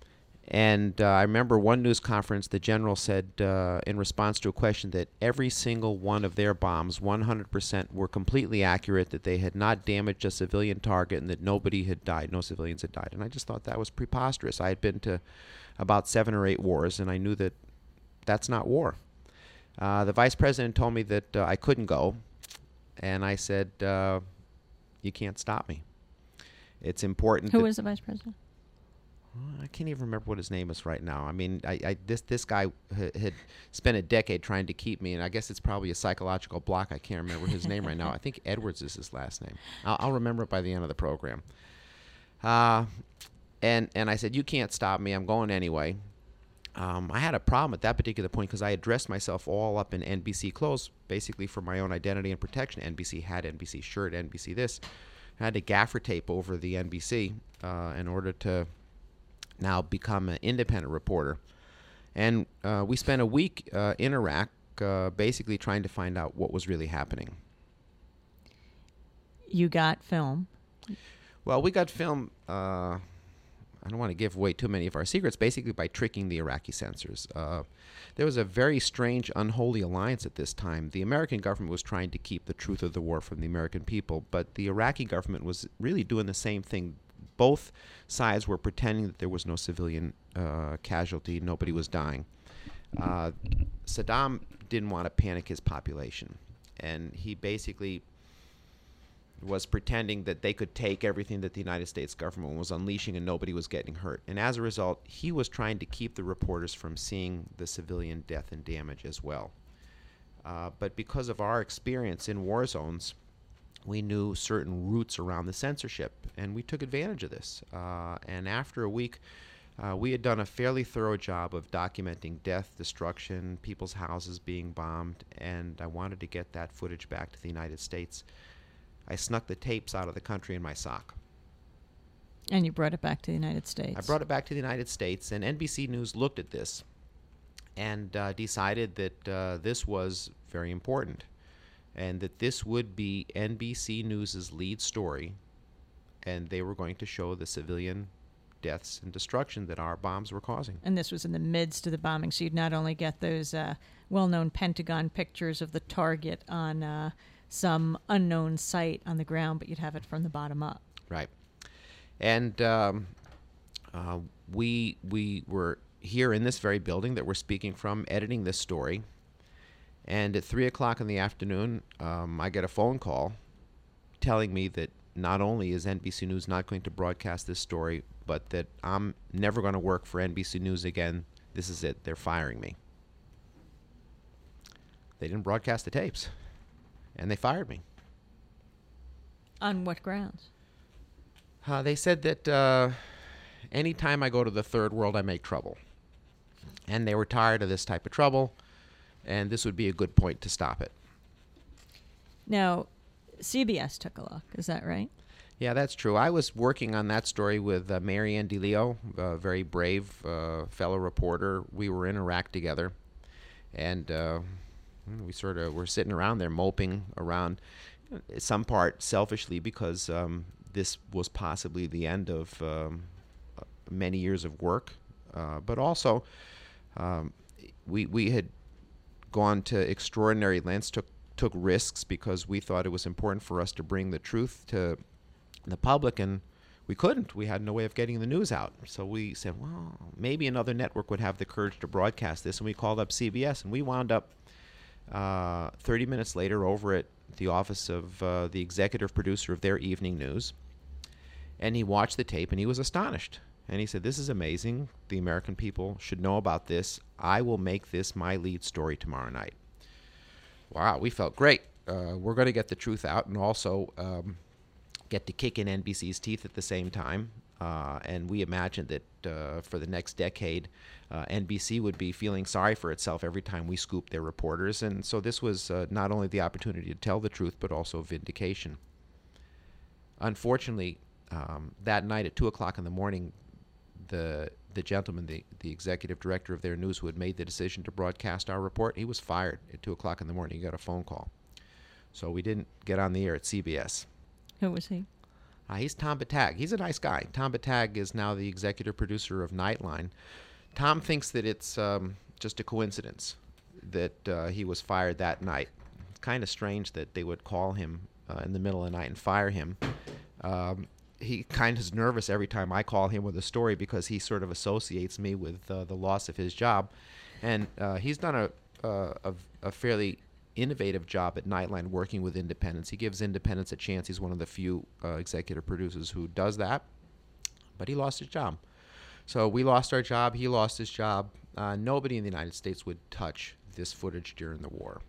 And uh, I remember one news conference, the general said uh, in response to a question that every single one of their bombs, one hundred percent, were completely accurate, that they had not damaged a civilian target, and that nobody had died, no civilians had died. And I just thought that was preposterous. I had been to about seven or eight wars, and I knew that that's not war. Uh, the vice president told me that uh, I couldn't go, and I said, uh, you can't stop me. It's important. Who was the vice president? I can't even remember what his name is right now. I mean, I, I this this guy ha- had spent a decade trying to keep me, and I guess it's probably a psychological block. I can't remember his name right now. I think Edwards is his last name. I'll, I'll remember it by the end of the program. Uh, and and I said, you can't stop me. I'm going anyway. Um, I had a problem at that particular point because I had dressed myself all up in N B C clothes, basically for my own identity and protection. N B C hat, N B C shirt, N B C this. I had to gaffer tape over the N B C uh, in order to now become an independent reporter. And uh, we spent a week uh, in Iraq uh, basically trying to find out what was really happening. You got film. Well, we got film, uh, I don't want to give away too many of our secrets, basically by tricking the Iraqi censors. Uh, there was a very strange, unholy alliance at this time. The American government was trying to keep the truth of the war from the American people, but the Iraqi government was really doing the same thing. Both sides were pretending that there was no civilian uh, casualty, nobody was dying. Uh, Saddam didn't want to panic his population, and he basically was pretending that they could take everything that the United States government was unleashing and nobody was getting hurt. And as a result, he was trying to keep the reporters from seeing the civilian death and damage as well. Uh, but because of our experience in war zones, we knew certain routes around the censorship, and we took advantage of this. Uh, and after a week, uh, we had done a fairly thorough job of documenting death, destruction, people's houses being bombed, and I wanted to get that footage back to the United States. I snuck the tapes out of the country in my sock. And you brought it back to the United States. I brought it back to the United States, and N B C News looked at this and uh, decided that uh, this was very important, and that this would be N B C News's lead story, and they were going to show the civilian deaths and destruction that our bombs were causing. And this was in the midst of the bombing, so you'd not only get those uh, well-known Pentagon pictures of the target on uh, some unknown site on the ground, but you'd have it from the bottom up. Right. And um, uh, we we were here in this very building that we're speaking from, editing this story. And at three o'clock in the afternoon, um, I get a phone call telling me that not only is N B C News not going to broadcast this story, but that I'm never going to work for N B C News again. This is it. They're firing me. They didn't broadcast the tapes, and they fired me. On what grounds? Uh, they said that uh, anytime I go to the third world, I make trouble. And they were tired of this type of trouble, and this would be a good point to stop it. Now, C B S took a look. Is that right? Yeah, that's true. I was working on that story with uh, Marianne DeLeo, a very brave uh, fellow reporter. We were in Iraq together, and uh, we sort of were sitting around there moping around, some part selfishly because um, this was possibly the end of um, many years of work, uh, but also um, we we had gone to extraordinary lengths, took took risks because we thought it was important for us to bring the truth to the public, and we couldn't. We had no way of getting the news out. So we said, well, maybe another network would have the courage to broadcast this. And we called up C B S, and we wound up uh, thirty minutes later over at the office of uh, the executive producer of their evening news. And he watched the tape, and he was astonished. And he said, this is amazing. The American people should know about this. I will make this my lead story tomorrow night. Wow, we felt great. Uh, we're going to get the truth out and also um, get to kick in N B C's teeth at the same time. Uh, and we imagined that uh, for the next decade, uh, N B C would be feeling sorry for itself every time we scooped their reporters. And so this was uh, not only the opportunity to tell the truth, but also vindication. Unfortunately, um, that night at two o'clock in the morning, the the gentleman, the, the executive director of their news who had made the decision to broadcast our report, he was fired at two o'clock in the morning. He got a phone call. So we didn't get on the air at C B S. Who was he? Uh, he's Tom Batag. He's a nice guy. Tom Batag is now the executive producer of Nightline. Tom thinks that it's um, just a coincidence that uh, he was fired that night. It's kind of strange that they would call him uh, in the middle of the night and fire him. Um, he kind of is nervous every time I call him with a story because he sort of associates me with uh, the loss of his job. And uh, he's done a, uh, a, a fairly innovative job at Nightline working with independents. He gives independents a chance. He's one of the few uh, executive producers who does that. But he lost his job. So we lost our job. He lost his job. Uh, nobody in the United States would touch this footage during the war.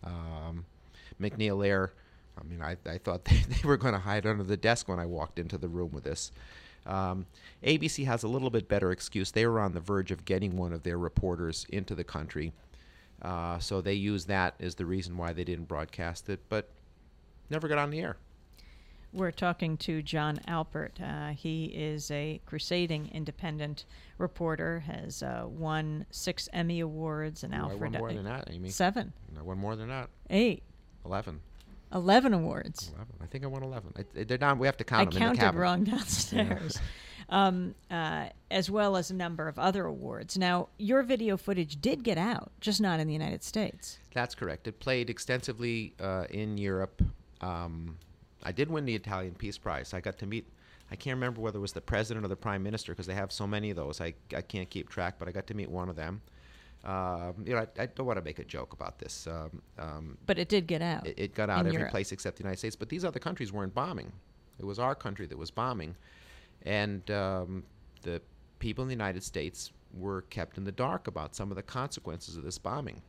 Um, MacNeil Air, I mean, I, I thought they, they were going to hide under the desk when I walked into the room with this. Um, A B C has a little bit better excuse. They were on the verge of getting one of their reporters into the country. Uh, so they used that as the reason why they didn't broadcast it, but never got on the air. We're talking to John Alpert. Uh, he is a crusading independent reporter, has uh, won six Emmy Awards, and Ooh, Alfred. I won more than that, Amy. Seven. I won more than that. Eight. Eleven. Eleven awards. Eleven. I think I won eleven. I, they're down. We have to count I them in the counted cabinet. wrong downstairs. um, uh, as well as a number of other awards. Now, your video footage did get out, just not in the United States. That's correct. It played extensively uh, in Europe. Um, I did win the Italian Peace Prize. I got to meet, I can't remember whether it was the president or the prime minister because they have so many of those. I, I can't keep track, but I got to meet one of them. Um, you know, I, I don't want to make a joke about this. Um, um, but it did get out. It, it got out every Europe. place except the United States. But these other countries weren't bombing. It was our country that was bombing. And um, the people in the United States were kept in the dark about some of the consequences of this bombing.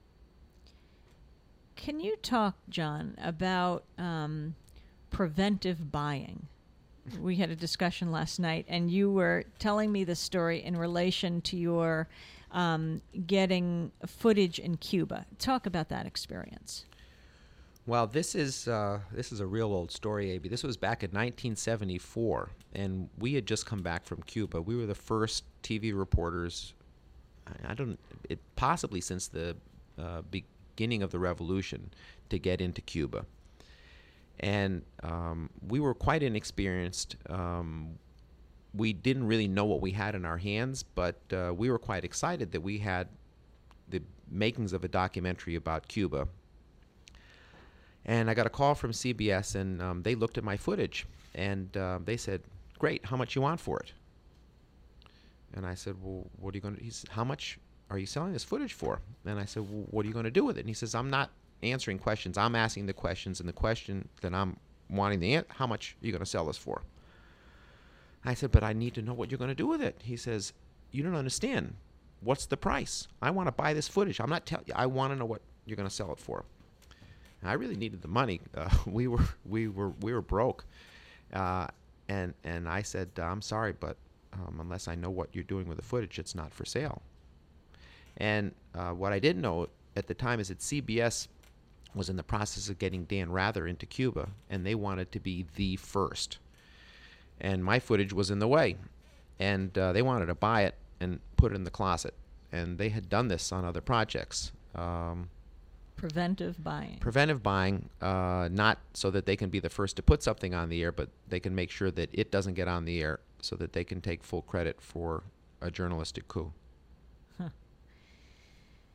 Can you talk, John, about um, preventive buying? We had a discussion last night, and you were telling me the story in relation to your um, getting footage in Cuba. Talk about that experience. Well, this is uh, this is a real old story, A B. This was back in nineteen seventy-four, and we had just come back from Cuba. We were the first T V reporters, I, I don't, it, possibly since the uh, beginning of the revolution, to get into Cuba. And um, we were quite inexperienced. Um, we didn't really know what we had in our hands, but uh, we were quite excited that we had the makings of a documentary about Cuba. And I got a call from C B S, and um, they looked at my footage, and uh, they said, "Great, how much you want for it?" And I said, "Well, what are you going to?" He said, "How much are you selling this footage for?" And I said, "Well, what are you going to do with it?" And he says, "I'm not answering questions. I'm asking the questions, and the question that I'm wanting the answer, how much are you going to sell this for?" I said, "But I need to know what you're going to do with it." He says, "You don't understand. What's the price? I want to buy this footage. I'm not telling you. I want to know what you're going to sell it for." And I really needed the money. Uh, we were we were we were broke, uh, and and I said, "I'm sorry, but um, unless I know what you're doing with the footage, it's not for sale." And uh, what I didn't know at the time is that C B S was in the process of getting Dan Rather into Cuba, and they wanted to be the first. And my footage was in the way, and uh, they wanted to buy it and put it in the closet. And they had done this on other projects. Um, Preventive buying. Preventive buying, uh, not so that they can be the first to put something on the air, but they can make sure that it doesn't get on the air so that they can take full credit for a journalistic coup.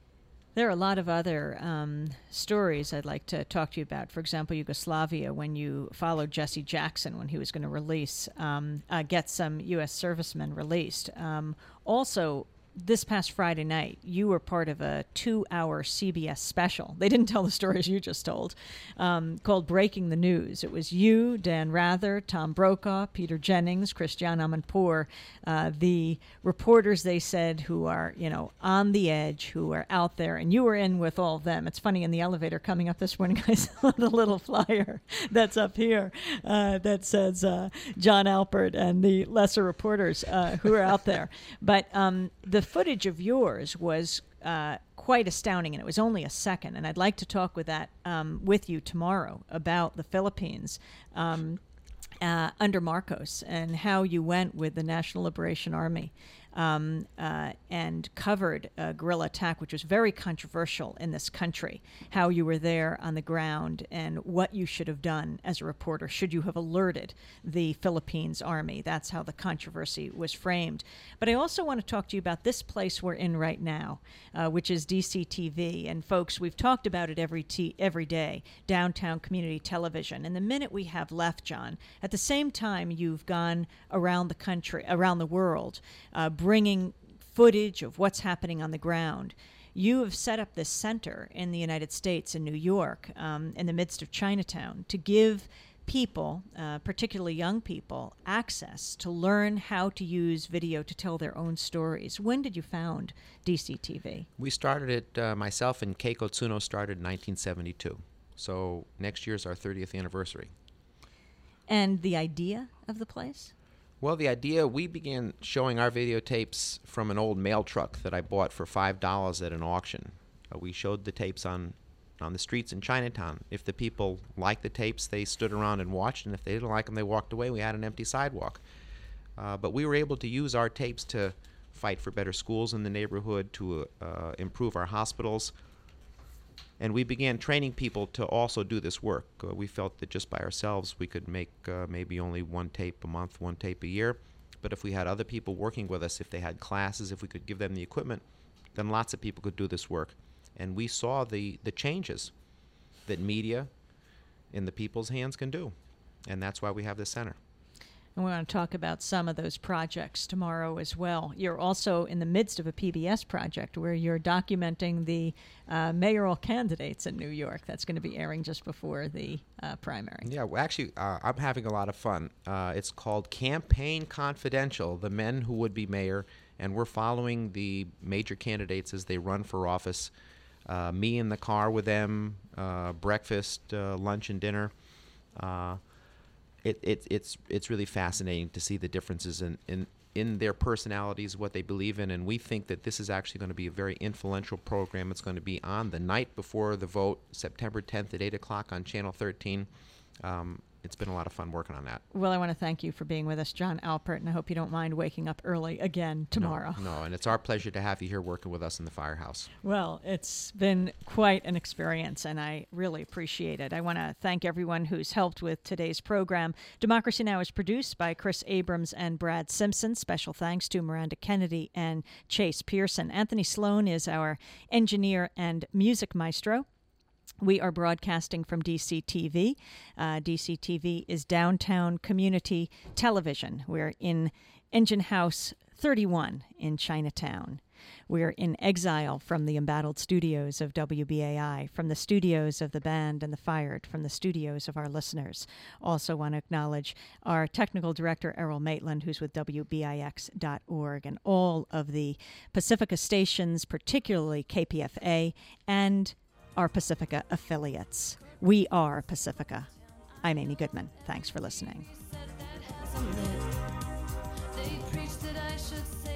There are a lot of other um, stories I'd like to talk to you about. For example, Yugoslavia, when you followed Jesse Jackson when he was going to release, um, uh, get some U S servicemen released. Um, also, this past Friday night, you were part of a two-hour C B S special. They didn't tell the stories you just told, um, called Breaking the News. It was you, Dan Rather, Tom Brokaw, Peter Jennings, Christiane Amanpour, uh, the reporters, they said, who are, you know, on the edge, who are out there, and you were in with all of them. It's funny, in the elevator coming up this morning, I saw the little flyer that's up here uh, that says uh, John Alpert and the lesser reporters uh, who are out there. But um, the footage of yours was uh, quite astounding, and it was only a second. And I'd like to talk with that um, with you tomorrow about the Philippines um, uh, under Marcos and how you went with the National Liberation Army um, uh, and covered a guerrilla attack, which was very controversial in this country. How you were there on the ground and what you should have done as a reporter. Should you have alerted the Philippines Army? That's how the controversy was framed. But I also want to talk to you about this place we're in right now, uh, which is D C T V. And folks, we've talked about it every t- every day, Downtown Community Television. And the minute we have left, John, at the same time you've gone around the country, around the world, uh, bringing footage of what's happening on the ground. You have set up this center in the United States, in New York, um, in the midst of Chinatown, to give people, uh, particularly young people, access to learn how to use video to tell their own stories. When did you found D C T V? We started it, uh, myself and Keiko Tsuno started in nineteen seventy-two. So next year's our thirtieth anniversary. And the idea of the place? Well, the idea, we began showing our videotapes from an old mail truck that I bought for five dollars at an auction. Uh, we showed the tapes on, on the streets in Chinatown. If the people liked the tapes, they stood around and watched, and if they didn't like them, they walked away. We had an empty sidewalk. Uh, but we were able to use our tapes to fight for better schools in the neighborhood, to uh, improve our hospitals. And we began training people to also do this work. Uh, we felt that just by ourselves we could make uh, maybe only one tape a month, one tape a year. But if we had other people working with us, if they had classes, if we could give them the equipment, then lots of people could do this work. And we saw the, the changes that media in the people's hands can do. And that's why we have this center. And we want to talk about some of those projects tomorrow as well. You're also in the midst of a P B S project where you're documenting the uh, mayoral candidates in New York. That's going to be airing just before the uh, primary. Yeah, well, actually, uh, I'm having a lot of fun. Uh, it's called Campaign Confidential, the men who would be mayor, and we're following the major candidates as they run for office. Uh, me in the car with them, uh, breakfast, uh, lunch, and dinner. Uh, It, it, it's it's really fascinating to see the differences in, in, in their personalities, what they believe in, and we think that this is actually going to be a very influential program. It's going to be on the night before the vote, September tenth at eight o'clock on Channel thirteen. Um, it's been a lot of fun working on that. Well, I want to thank you for being with us, John Alpert, and I hope you don't mind waking up early again tomorrow. No, no, and it's our pleasure to have you here working with us in the firehouse. Well, it's been quite an experience, and I really appreciate it. I want to thank everyone who's helped with today's program. Democracy Now! Is produced by Chris Abrams and Brad Simpson. Special thanks to Miranda Kennedy and Chase Pearson. Anthony Sloan is our engineer and music maestro. We are broadcasting from D C T V. Uh, D C T V is Downtown Community Television. We're in Engine House thirty-one in Chinatown. We're in exile from the embattled studios of W B A I, from the studios of the band and the fired, from the studios of our listeners. Also want to acknowledge our technical director, Errol Maitland, who's with W B I X dot org, and all of the Pacifica stations, particularly K P F A, and our Pacifica affiliates. We are Pacifica. I'm Amy Goodman. Thanks for listening. They preach that I should